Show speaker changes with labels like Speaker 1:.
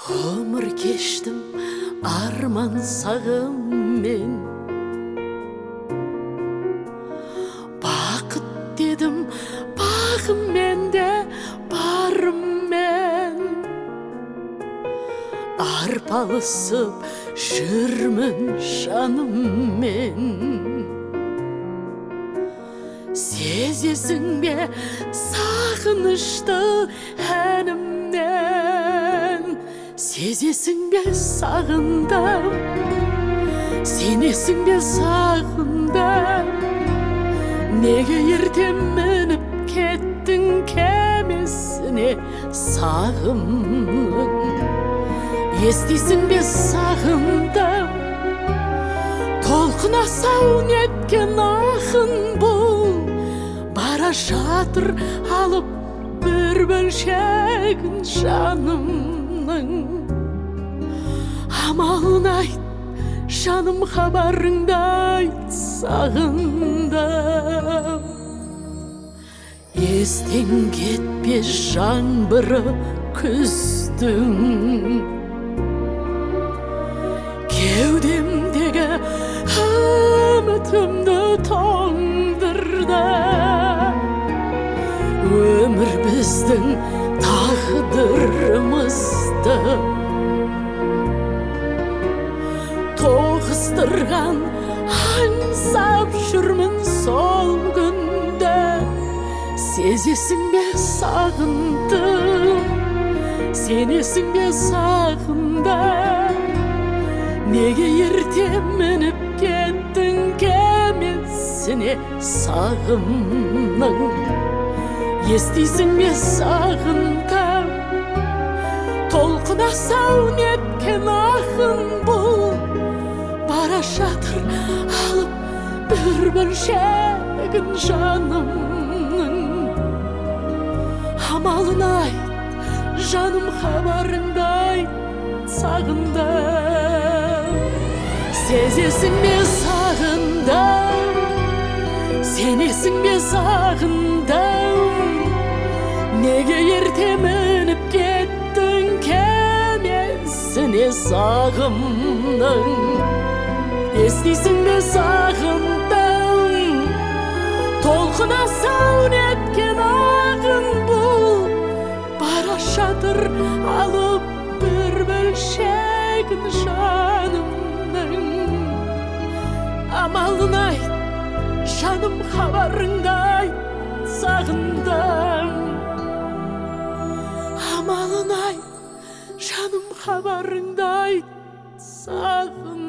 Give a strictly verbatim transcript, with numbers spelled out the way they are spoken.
Speaker 1: Өмір кештім арман сағыммен, бақыт дедім бағыммен де барыммен. Арпалысып жүрмін жаныммен. Сезесің бе сағынышты әнімнен? Сезесің бе сағындым, сенесің бе сағындым? Неге ерте мініп кеттің кемесіне сағымның? Естисің бе сағындым, толқына сауын еткен ақын бұл? Бара жатыр алып бір бөлшегін жанымның. Амалын айт, жаным хабарыңды айт, сағындым. Естен кетпес жаңбыры күздің, кеудемдегі үмітімді тоңдырды. Өмір біздің тағдырымызды тоғыстырған аңсап жүрмін сол күнді. Сезесің бе сағындым, сенесің бе сағындым? Неге ерте мініп кеттің кемесіне сағымның? Естисің бе сағындым, толқына сауын еткен ақын бұл? Бара жатыр алып бір бөлшегін жанымның. Амалын айт, жаным хабарыңды айт, сағындым. Сезесің бе сағындым, сенесің бе сағындым? Неге ерте мініп кеттің кемесіне сағымның? Естисің бе сағындым, толқына сауын еткен ақын бұл? Бара жатыр алып бір бөлшегін жанымның. Амалын айт, жаным хабарыңды айт, сағындым. Амалын айт, жаным хабарыңды айт, сағындым.